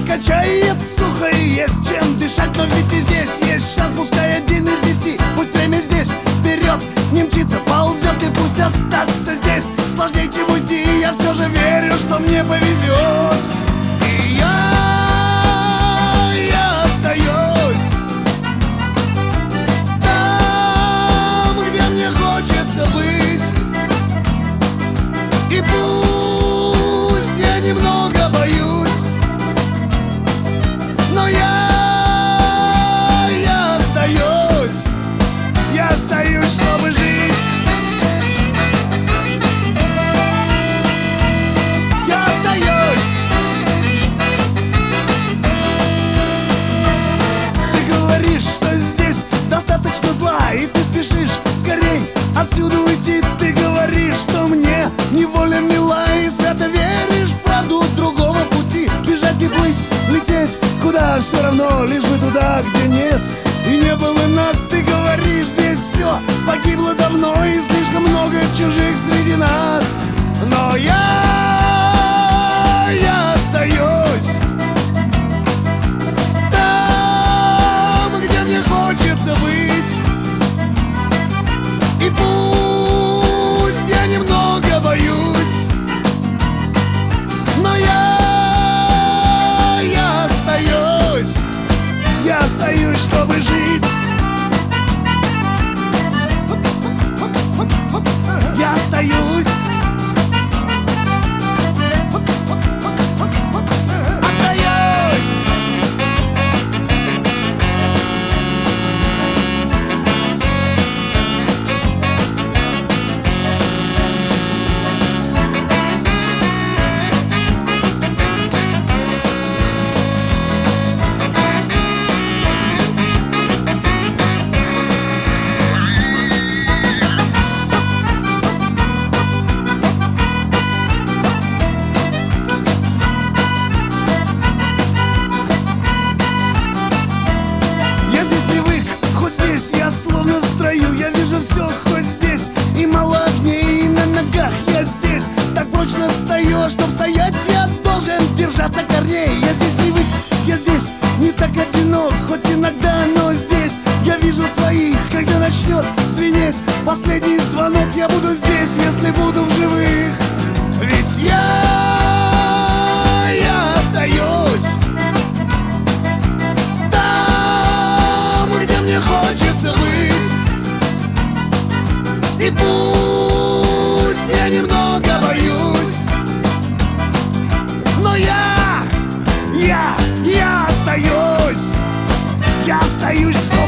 качает сухо и есть чем дышать. Но ведь и здесь есть шанс, пускай 1 из 10. Пусть время здесь вперед не мчится, ползет, и пусть остаться здесь сложнее, чем уйти. Я все же верю, что мне повезет, и я остаюсь там, где мне хочется быть. И пусть я немного боюсь, но я остаюсь, чтобы жить. Я остаюсь. Ты говоришь, что здесь достаточно зла, и ты спешишь скорей отсюда уйти. Ты говоришь, что мне неволя мила, и свято веришь в правду другого пути. Бежать и плыть, лететь куда все равно, лишь бы туда, где нет и не было нас. Ты говоришь, здесь все погибло давно, и слишком много чужих среди нас. Но я остаюсь там, где мне хочется быть. И пусть я немного боюсь, но я остаюсь. Я остаюсь, чтобы жить. Я остаюсь. Я словно в строю, я вижу все хоть здесь, и мало огней, и на ногах я здесь так прочно стою, чтоб стоять я должен держаться корней. Я здесь привык, я здесь не так одинок, хоть иногда, но здесь я вижу своих. Когда начнет звенеть последний звонок, я буду здесь, если буду в живых. Ведь я остаюсь там, где мне хочется быть. И пусть я немного боюсь, но я остаюсь. Я остаюсь.